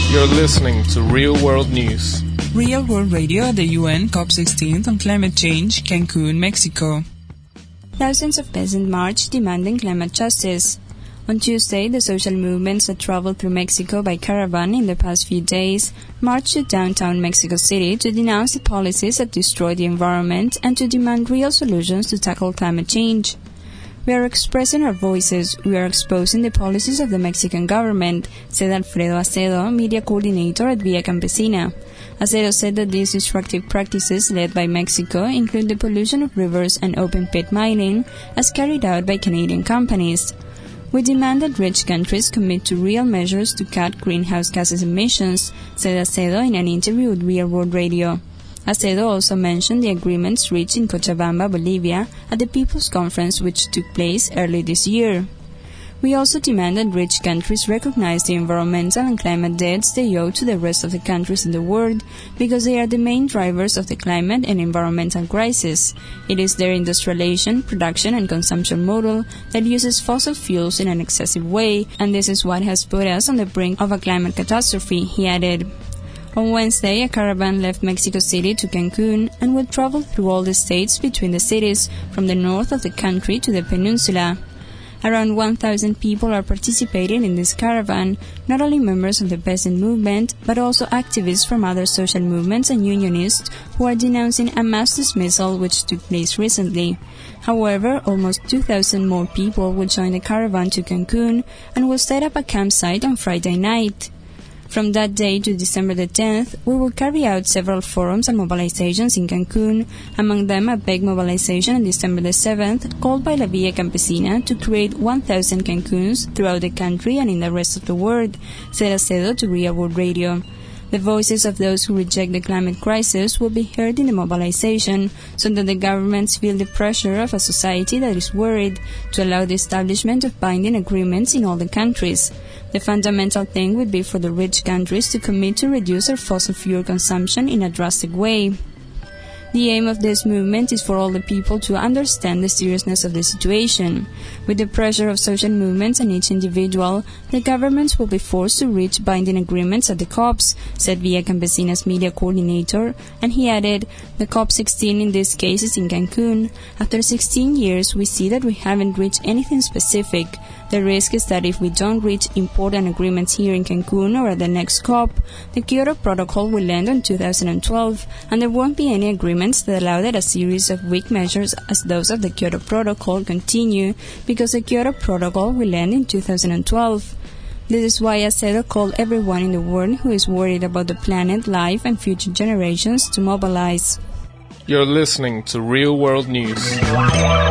You're listening to Real World News. Real World Radio at the UN COP16 on climate change, Cancun, Mexico. Thousands of peasants marched demanding climate justice. On Tuesday, the social movements that traveled through Mexico by caravan in the past few days marched to downtown Mexico City to denounce the policies that destroy the environment and to demand real solutions to tackle climate change. We are expressing our voices. We are exposing the policies of the Mexican government, said Alfredo Acedo, media coordinator at Via Campesina. Acedo said that these destructive practices led by Mexico include the pollution of rivers and open-pit mining, as carried out by Canadian companies. We demand that rich countries commit to real measures to cut greenhouse gases emissions, said Acedo in an interview with Real World Radio. Acedo also mentioned the agreements reached in Cochabamba, Bolivia, at the People's Conference which took place early this year. We also demand that rich countries recognize the environmental and climate debts they owe to the rest of the countries in the world because they are the main drivers of the climate and environmental crisis. It is their industrialization, production and consumption model that uses fossil fuels in an excessive way, and this is what has put us on the brink of a climate catastrophe, he added. On Wednesday, a caravan left Mexico City to Cancun and will travel through all the states between the cities from the north of the country to the peninsula. Around 1,000 people are participating in this caravan, not only members of the peasant movement, but also activists from other social movements and unionists who are denouncing a mass dismissal which took place recently. However, almost 2,000 more people will join the caravan to Cancun and will set up a campsite on Friday night. From that day to December the 10th, we will carry out several forums and mobilizations in Cancun, among them a big mobilization on December the 7th, called by La Via Campesina to create 1,000 Cancuns throughout the country and in the rest of the world, said Acedo to Real World Radio. The voices of those who reject the climate crisis will be heard in the mobilization so that the governments feel the pressure of a society that is worried to allow the establishment of binding agreements in all the countries. The fundamental thing would be for the rich countries to commit to reduce their fossil fuel consumption in a drastic way. The aim of this movement is for all the people to understand the seriousness of the situation. With the pressure of social movements and each individual, the governments will be forced to reach binding agreements at the COPs, said Via Campesina's media coordinator, and he added, the COP16 in this case is in Cancun. After 16 years, we see that we haven't reached anything specific. The risk is that if we don't reach important agreements here in Cancun or at the next COP, the Kyoto Protocol will end in 2012, and there won't be any agreements that allow that a series of weak measures as those of the Kyoto Protocol continue, because the Kyoto Protocol will end in 2012. This is why Acedo called everyone in the world who is worried about the planet, life, and future generations to mobilize. You're listening to Real World News.